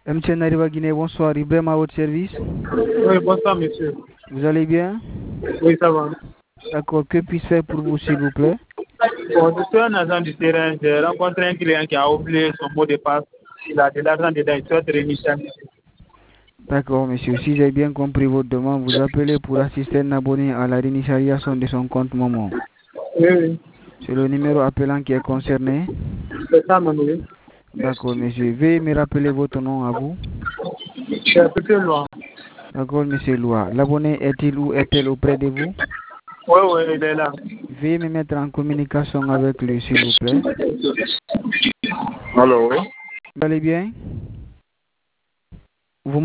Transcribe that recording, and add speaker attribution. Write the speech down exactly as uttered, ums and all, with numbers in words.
Speaker 1: M T N Arriva Guinée, bonsoir. Ibrahim à votre service.
Speaker 2: Oui, bonsoir, monsieur.
Speaker 1: Vous allez bien?
Speaker 2: Oui, ça va.
Speaker 1: D'accord. Que puis-je faire pour vous, s'il vous plaît?
Speaker 2: Bon, je suis un agent du terrain. J'ai rencontré un client qui a oublié son mot de passe. Il a de l'argent dedans. Il souhaite réinitialiser.
Speaker 1: D'accord, monsieur. Si j'ai bien compris votre demande, vous appelez pour assister un abonné à la réinitialisation de son compte Momo.
Speaker 2: Oui, oui.
Speaker 1: C'est le numéro appelant qui est concerné?
Speaker 2: C'est ça, mon oui.
Speaker 1: D'accord, monsieur. Veuillez me rappeler votre nom à vous.
Speaker 2: C'est un peu plus loin.
Speaker 1: D'accord, monsieur Loua. L'abonné est-il ou est-elle auprès de vous?
Speaker 2: Oui, oui, il est là.
Speaker 1: Veuillez me mettre en communication avec lui, s'il vous plaît.
Speaker 2: Allô, oui.
Speaker 1: Vous allez bien?